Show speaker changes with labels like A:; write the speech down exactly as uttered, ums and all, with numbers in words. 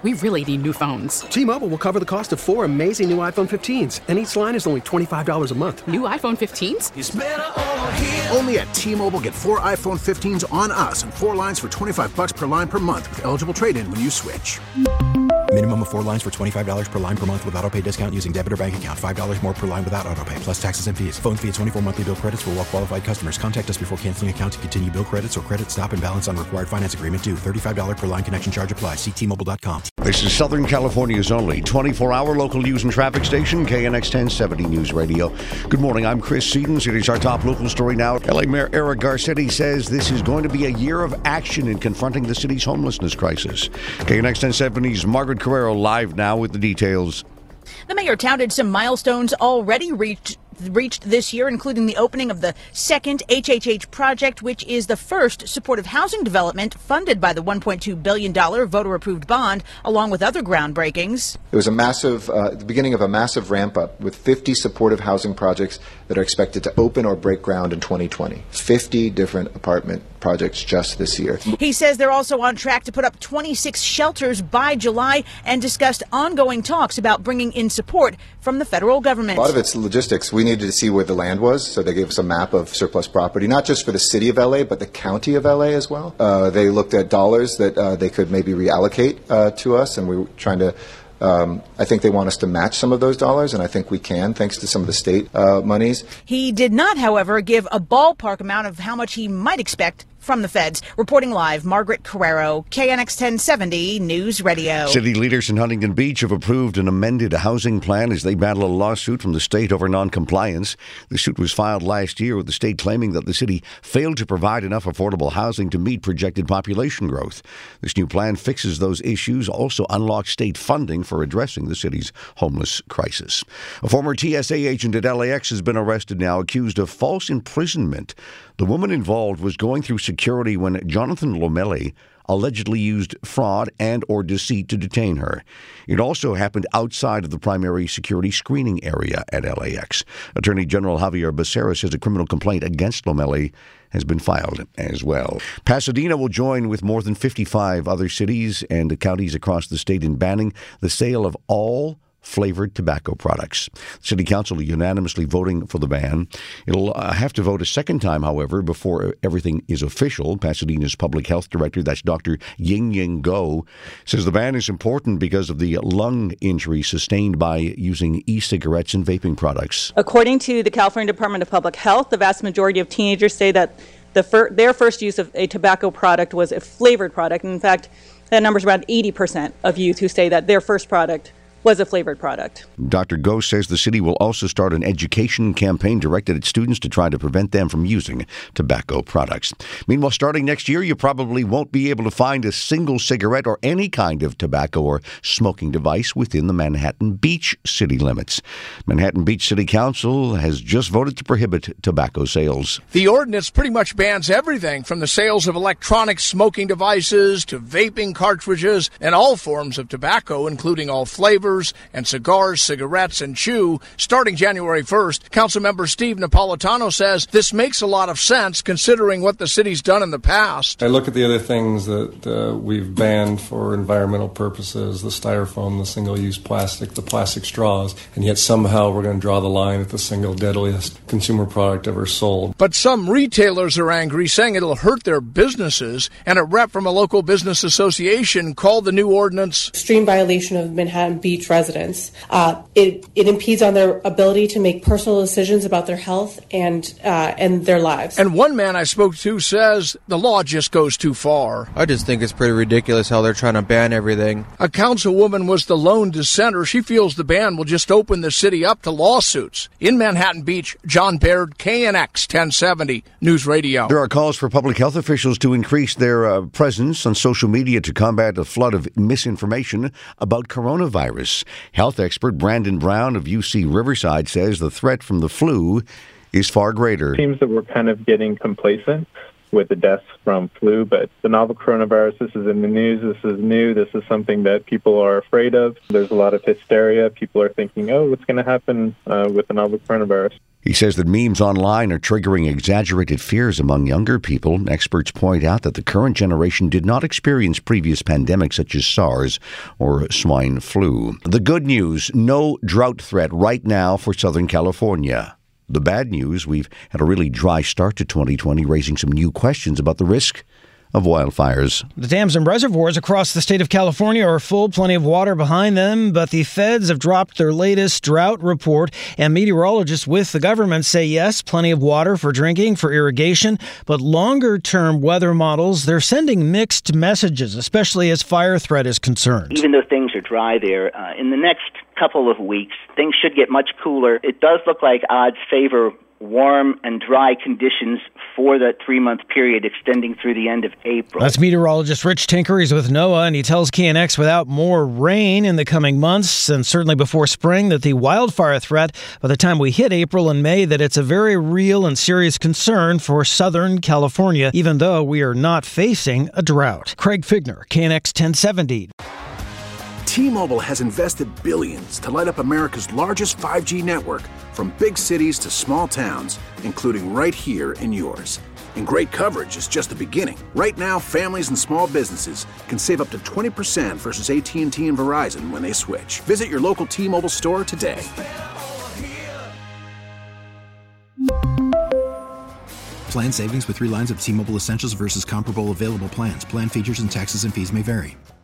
A: We really need new phones.
B: T-Mobile will cover the cost of four amazing new iPhone fifteens, and each line is only twenty-five dollars a month.
A: New iPhone fifteens?
C: It's better over here.
D: Only at T-Mobile, get four iPhone fifteens on us and four lines for twenty-five dollars per line per month with eligible trade-in when you switch.
E: Minimum of four lines for twenty-five dollars per line per month with autopay discount using debit or bank account. five dollars more per line without autopay, plus taxes and fees. Phone fee at twenty-four monthly bill credits for well-qualified customers. Contact us before canceling account to continue bill credits or credit stop and balance on required finance agreement due. thirty-five dollars per line connection charge applies. See T Mobile dot com.
F: This is Southern California's only twenty-four hour local news and traffic station, K N X ten seventy News Radio. Good morning, I'm Chris Sedens. It is our top local story now. L A Mayor Eric Garcetti says this is going to be a year of action in confronting the city's homelessness crisis. K N X ten seventy's Margaret Carrero live now with the details.
G: The mayor touted some milestones already reached reached this year, including the opening of the second H H H project, which is the first supportive housing development funded by the one point two billion dollars voter-approved bond, along with other groundbreakings.
H: It was a massive, uh, the beginning of a massive ramp-up with fifty supportive housing projects that are expected to open or break ground in twenty twenty. fifty different apartment projects just this year.
G: He says they're also on track to put up twenty-six shelters by July and discussed ongoing talks about bringing in support from the federal government.
H: A lot of it's logistics. We needed to see where the land was, so they gave us a map of surplus property, not just for the city of L A, but the county of L A as well. Uh, they looked at dollars that uh, they could maybe reallocate uh, to us, and we were trying to Um, I think they want us to match some of those dollars, and I think we can, thanks to some of the state uh, monies.
G: He did not, however, give a ballpark amount of how much he might expect from the feds. Reporting live, Margaret Carrero, K N X ten seventy News Radio.
F: City leaders in Huntington Beach have approved an amended housing plan as they battle a lawsuit from the state over noncompliance. The suit was filed last year with the state claiming that the city failed to provide enough affordable housing to meet projected population growth. This new plan fixes those issues, also unlocks state funding for addressing the city's homeless crisis. A former T S A agent at L A X has been arrested now, accused of false imprisonment. The woman involved was going through security when Jonathan Lomeli allegedly used fraud and or deceit to detain her. It also happened outside of the primary security screening area at L A X. Attorney General Javier Becerra says a criminal complaint against Lomeli has been filed as well. Pasadena will join with more than fifty-five other cities and counties across the state in banning the sale of all flavored tobacco products. City Council unanimously voting for the ban. It'll uh, have to vote a second time, however, before everything is official. Pasadena's public health director, that's Doctor Ying Ying Go, says the ban is important because of the lung injury sustained by using e-cigarettes and vaping products.
I: According to the California Department of Public Health, the vast majority of teenagers say that the fir- their first use of a tobacco product was a flavored product. And in fact, that number is around eighty percent of youth who say that their first product was a flavored product.
F: Doctor Go says the city will also start an education campaign directed at students to try to prevent them from using tobacco products. Meanwhile, starting next year, you probably won't be able to find a single cigarette or any kind of tobacco or smoking device within the Manhattan Beach city limits. Manhattan Beach City Council has just voted to prohibit tobacco sales.
J: The ordinance pretty much bans everything from the sales of electronic smoking devices to vaping cartridges and all forms of tobacco, including all flavors and cigars, cigarettes, and chew. Starting January first, Councilmember Steve Napolitano says this makes a lot of sense considering what the city's done in the past.
K: I look at the other things that uh, we've banned for environmental purposes, the styrofoam, the single-use plastic, the plastic straws, and yet somehow we're going to draw the line at the single deadliest consumer product ever sold.
J: But some retailers are angry, saying it'll hurt their businesses, and a rep from a local business association called the new ordinance
L: extreme violation of Manhattan Beach residents. Uh, it, it impedes on their ability to make personal decisions about their health and uh, and their lives.
J: And one man I spoke to says the law just goes too far.
M: I just think it's pretty ridiculous how they're trying to ban everything.
J: A councilwoman was the lone dissenter. She feels the ban will just open the city up to lawsuits. In Manhattan Beach, John Baird, K N X ten seventy News Radio.
F: There are calls for public health officials to increase their uh, presence on social media to combat a flood of misinformation about coronavirus. Health expert Brandon Brown of U C Riverside says the threat from the flu is far greater.
N: It seems that we're kind of getting complacent with the deaths from flu, but the novel coronavirus, this is in the news, this is new, this is something that people are afraid of. There's a lot of hysteria. People are thinking, oh, what's going to happen uh, with the novel coronavirus?
F: He says that memes online are triggering exaggerated fears among younger people. Experts point out that the current generation did not experience previous pandemics such as SARS or swine flu. The good news, no drought threat right now for Southern California. The bad news, we've had a really dry start to twenty twenty, raising some new questions about the risk of wildfires.
C: The dams and reservoirs across the state of California are full, plenty of water behind them, but the feds have dropped their latest drought report, and meteorologists with the government say yes, plenty of water for drinking, for irrigation, but longer-term weather models, they're sending mixed messages, especially as fire threat is concerned.
O: Even though things are dry there, uh, in the next couple of weeks, things should get much cooler. It does look like odds favor warm and dry conditions for that three-month period extending through the end of April.
C: That's meteorologist Rich Tinker. He's with NOAA, and he tells K N X without more rain in the coming months, and certainly before spring, that the wildfire threat, by the time we hit April and May, that it's a very real and serious concern for Southern California, even though we are not facing a drought. Craig Figner, K N X ten seventy.
D: T-Mobile has invested billions to light up America's largest five G network, from big cities to small towns, including right here in yours. And great coverage is just the beginning. Right now, families and small businesses can save up to twenty percent versus A T and T and Verizon when they switch. Visit your local T-Mobile store today.
E: Plan savings with three lines of T-Mobile Essentials versus comparable available plans. Plan features and taxes and fees may vary.